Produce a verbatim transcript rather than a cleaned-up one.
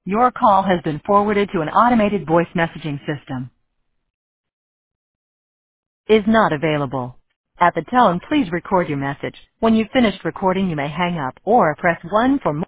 Your call has been forwarded to an automated voice messaging system. Is not available. At the tone, please record your message. When you've finished recording, you may hang up or press one for more.